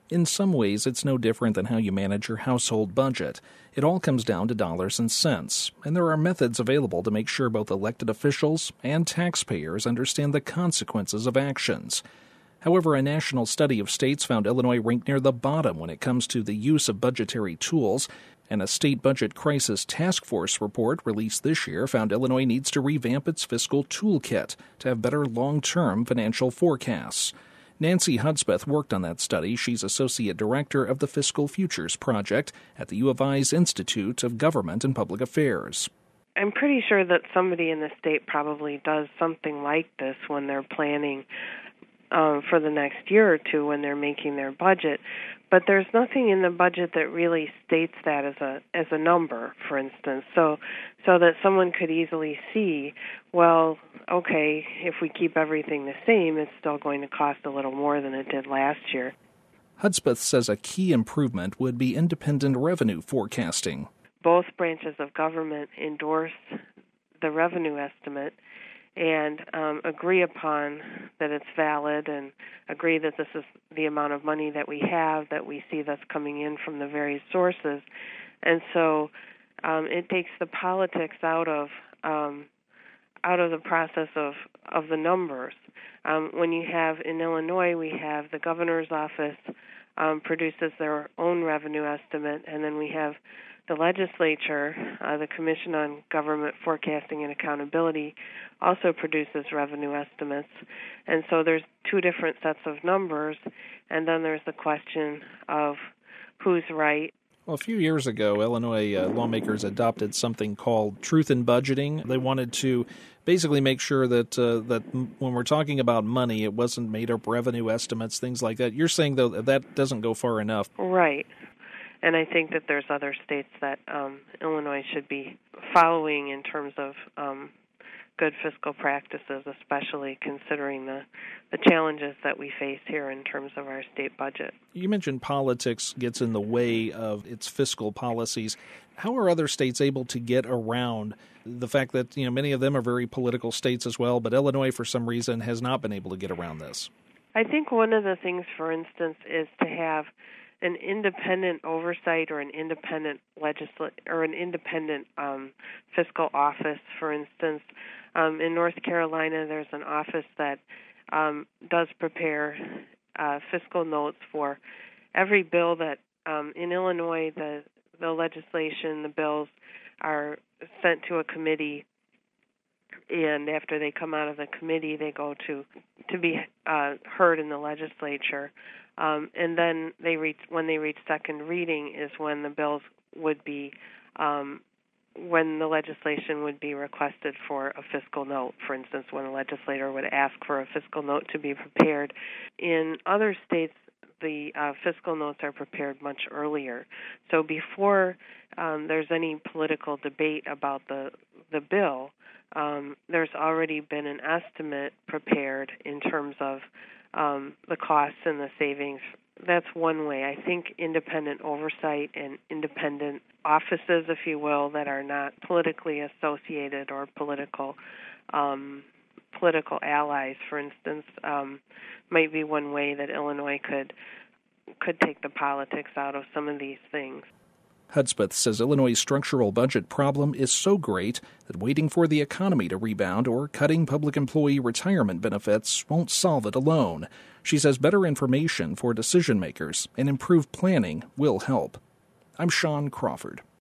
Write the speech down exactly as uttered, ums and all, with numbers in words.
In some ways, it's no different than how you manage your household budget. It all comes down to dollars and cents, and there are methods available to make sure both elected officials and taxpayers understand the consequences of actions. However, a national study of states found Illinois ranked near the bottom when it comes to the use of budgetary tools, and a state budget crisis task force report released this year found Illinois needs to revamp its fiscal toolkit to have better long-term financial forecasts. Nancy Hudspeth worked on that study. She's Associate Director of the Fiscal Futures Project at the U of I's Institute of Government and Public Affairs. I'm pretty sure that somebody in the state probably does something like this when they're planning um, for the next year or two when they're making their budget. But there's nothing in the budget that really states that as a as a number, for instance, so so that someone could easily see, well, okay, if we keep everything the same, it's still going to cost a little more than it did last year. Hudspeth says a key improvement would be independent revenue forecasting. Both branches of government endorse the revenue estimate and um, agree upon that it's valid and agree that this is the amount of money that we have, that we see that's coming in from the various sources. And so um, it takes the politics out of um, out of the process of, of the numbers. Um, when you have, in Illinois, we have the governor's office um, produces their own revenue estimate, and then we have the legislature, uh, the Commission on Government Forecasting and Accountability, also produces revenue estimates. And so there's two different sets of numbers, and then there's the question of who's right. Well, a few years ago, Illinois uh, lawmakers adopted something called Truth in Budgeting. They wanted to basically make sure that uh, that when we're talking about money, it wasn't made up revenue estimates, things like that. You're saying, though, that that doesn't go far enough. Right. And I think that there's other states that um, Illinois should be following in terms of um, good fiscal practices, especially considering the, the challenges that we face here in terms of our state budget. You mentioned politics gets in the way of its fiscal policies. How are other states able to get around the fact that, you know, many of them are very political states as well, but Illinois, for some reason, has not been able to get around this? I think one of the things, for instance, is to have an independent oversight or an independent legisl- or an independent um, fiscal office. For instance, um, in North Carolina, there's an office that um, does prepare uh, fiscal notes for every bill that um, in Illinois, the the legislation, the bills are sent to a committee, and after they come out of the committee, they go to to be uh, heard in the legislature. Um, and then they reach when they reach second reading is when the bills would be um, when the legislation would be requested for a fiscal note. For instance, when a legislator would ask for a fiscal note to be prepared. In other states, the uh, fiscal notes are prepared much earlier. So before um, there's any political debate about the the bill, um, there's already been an estimate prepared in terms of Um, the costs and the savings. That's one way. I think independent oversight and independent offices, if you will, that are not politically associated or political um, political allies, for instance, um, might be one way that Illinois could could take the politics out of some of these things. Hudspeth says Illinois' structural budget problem is so great that waiting for the economy to rebound or cutting public employee retirement benefits won't solve it alone. She says better information for decision makers and improved planning will help. I'm Sean Crawford.